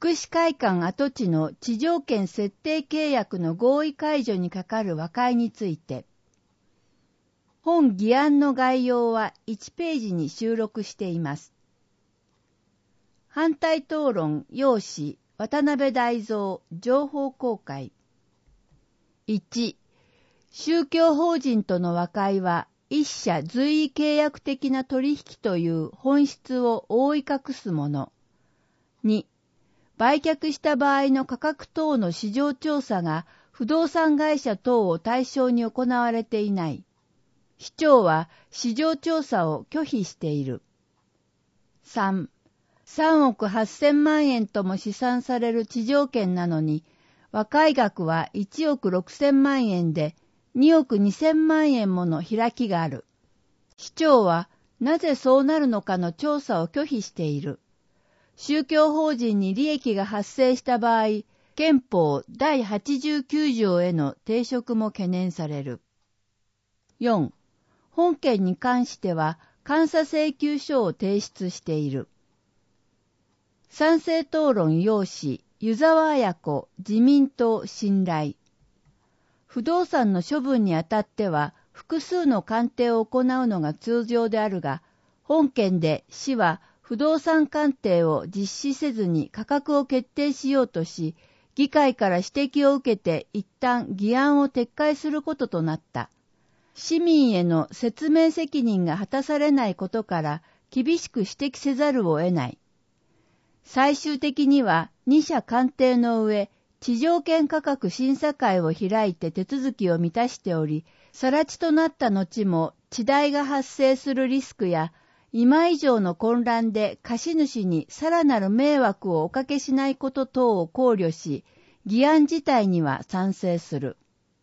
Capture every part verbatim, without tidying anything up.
福祉会館跡地の地上権設定契約の合意解除にかかる和解について、本議案の概要はいちページに収録しています。反対討論要旨渡辺大蔵情報公開。いち、宗教法人との和解は一社随意契約的な取引という本質を覆い隠すもの。に、売却した場合の価格等の市場調査が不動産会社等を対象に行われていない。市長は市場調査を拒否している。さん、さんおくはっせんまんえんとも試算される地上権なのに、和解額はいちおくろくせんまんえんでにおくにせんまんえんもの開きがある。市長はなぜそうなるのかの調査を拒否している。宗教法人に利益が発生した場合、憲法だいはちじゅうきゅう条への抵触も懸念される。よん、本件に関しては監査請求書を提出している。賛成討論要旨湯沢綾子自民党信頼。不動産の処分にあたっては複数の鑑定を行うのが通常であるが、本件で市は不動産鑑定を実施せずに価格を決定しようとし、議会から指摘を受けて一旦議案を撤回することとなった。市民への説明責任が果たされないことから厳しく指摘せざるを得ない。最終的にはに社鑑定の上、地上権価格審査会を開いて手続きを満たしており、更地となった後も地代が発生するリスクや、今以上の混乱で貸主にさらなる迷惑をおかけしないこと等を考慮し、議案自体には賛成する。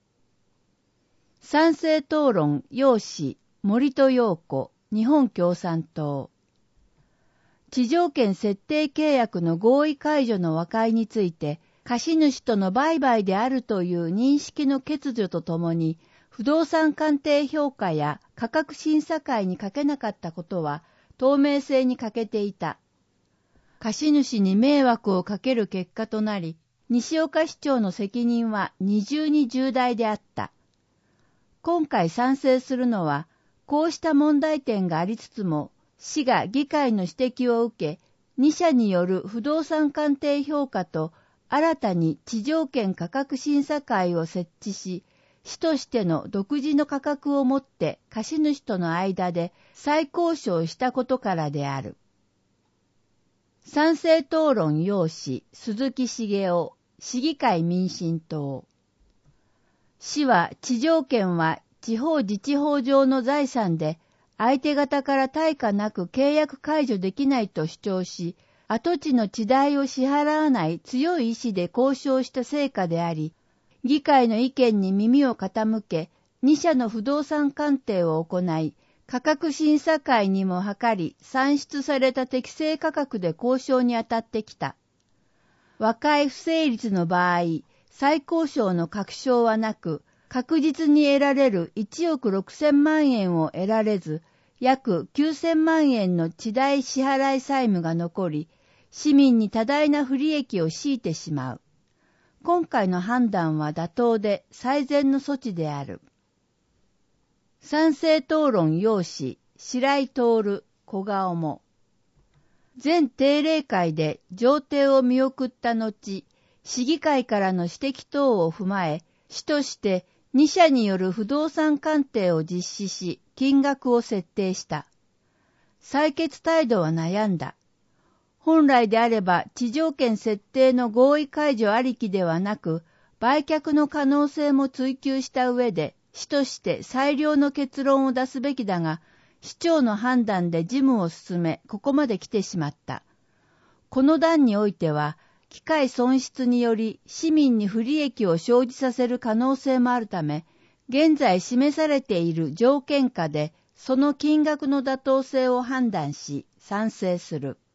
賛成討論要旨森戸陽子日本共産党。地上権設定契約の合意解除の和解について、貸主との売買であるという認識の欠如とともに、不動産鑑定評価や価格審査会にかけなかったことは透明性に欠けていた。貸主に迷惑をかける結果となり、西岡市長の責任は二重に重大であった。今回賛成するのは、こうした問題点がありつつも、市が議会の指摘を受け、に社による不動産鑑定評価と新たに地上権価格審査会を設置し、市としての独自の価格をもって貸主との間で再交渉したことからである。賛成討論要旨鈴木茂雄市議会民進党。市は地上権は地方自治法上の財産で相手方から対価なく契約解除できないと主張し、跡地の地代を支払わない強い意志で交渉した成果であり、議会の意見に耳を傾け、に社の不動産鑑定を行い、価格審査会にも諮り、算出された適正価格で交渉に当たってきた。和解不成立の場合、再交渉の確証はなく、確実に得られるいちおくろくせんまんえんを得られず、約きゅうせんまんえんの地代支払い債務が残り、市民に多大な不利益を強いてしまう。今回の判断は妥当で最善の措置である。賛成討論要旨白井徹小顔も。前定例会で上程を見送った後、市議会からの指摘等を踏まえ、市としてに社による不動産鑑定を実施し、金額を設定した。採決態度は悩んだ。本来であれば地上権設定の合意解除ありきではなく、売却の可能性も追求した上で、市として最良の結論を出すべきだが、市長の判断で事務を進め、ここまで来てしまった。この段においては、機会損失により市民に不利益を生じさせる可能性もあるため、現在示されている条件下で、その金額の妥当性を判断し、賛成する。